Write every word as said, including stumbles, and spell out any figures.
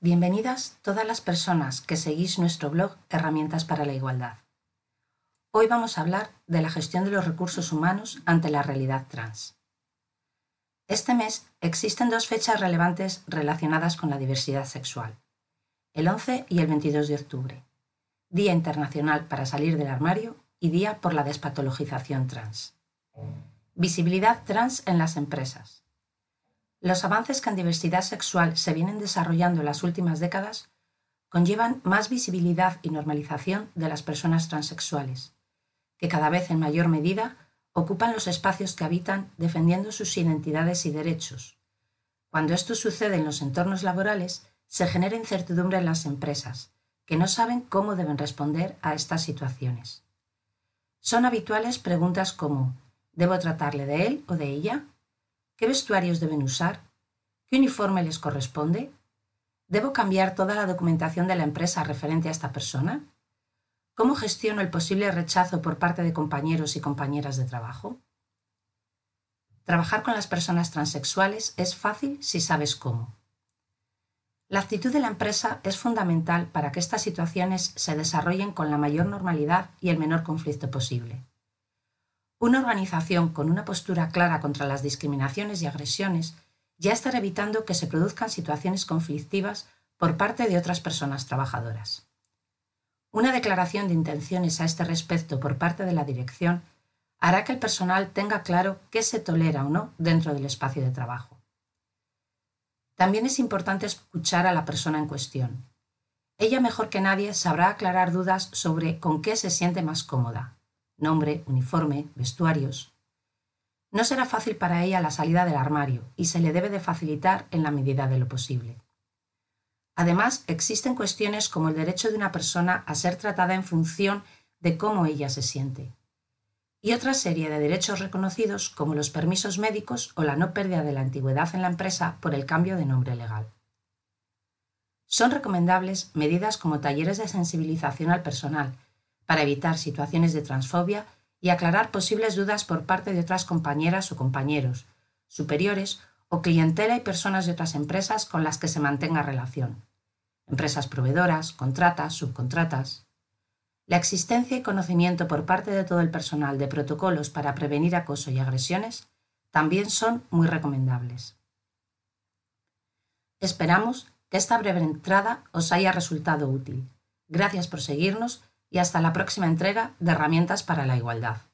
Bienvenidas todas las personas que seguís nuestro blog Herramientas para la Igualdad. Hoy vamos a hablar de la gestión de los recursos humanos ante la realidad trans. Este mes existen dos fechas relevantes relacionadas con la diversidad sexual, el once y el veintidós de octubre, Día Internacional para Salir del Armario y Día por la Despatologización Trans. Visibilidad trans en las empresas. Los avances que en diversidad sexual se vienen desarrollando en las últimas décadas conllevan más visibilidad y normalización de las personas transexuales, que cada vez en mayor medida ocupan los espacios que habitan defendiendo sus identidades y derechos. Cuando esto sucede en los entornos laborales, se genera incertidumbre en las empresas, que no saben cómo deben responder a estas situaciones. Son habituales preguntas como ¿debo tratarle de él o de ella? ¿Qué vestuarios deben usar? ¿Qué uniforme les corresponde? ¿Debo cambiar toda la documentación de la empresa referente a esta persona? ¿Cómo gestiono el posible rechazo por parte de compañeros y compañeras de trabajo? Trabajar con las personas transexuales es fácil si sabes cómo. La actitud de la empresa es fundamental para que estas situaciones se desarrollen con la mayor normalidad y el menor conflicto posible. Una organización con una postura clara contra las discriminaciones y agresiones ya estará evitando que se produzcan situaciones conflictivas por parte de otras personas trabajadoras. Una declaración de intenciones a este respecto por parte de la dirección hará que el personal tenga claro qué se tolera o no dentro del espacio de trabajo. También es importante escuchar a la persona en cuestión. Ella mejor que nadie sabrá aclarar dudas sobre con qué se siente más cómoda. Nombre, uniforme, vestuarios. No será fácil para ella la salida del armario y se le debe de facilitar en la medida de lo posible. Además, existen cuestiones como el derecho de una persona a ser tratada en función de cómo ella se siente, y otra serie de derechos reconocidos como los permisos médicos o la no pérdida de la antigüedad en la empresa por el cambio de nombre legal. Son recomendables medidas como talleres de sensibilización al personal, para evitar situaciones de transfobia y aclarar posibles dudas por parte de otras compañeras o compañeros, superiores o clientela y personas de otras empresas con las que se mantenga relación. Empresas proveedoras, contratas, subcontratas. La existencia y conocimiento por parte de todo el personal de protocolos para prevenir acoso y agresiones también son muy recomendables. Esperamos que esta breve entrada os haya resultado útil. Gracias por seguirnos y hasta la próxima entrega de Herramientas para la Igualdad.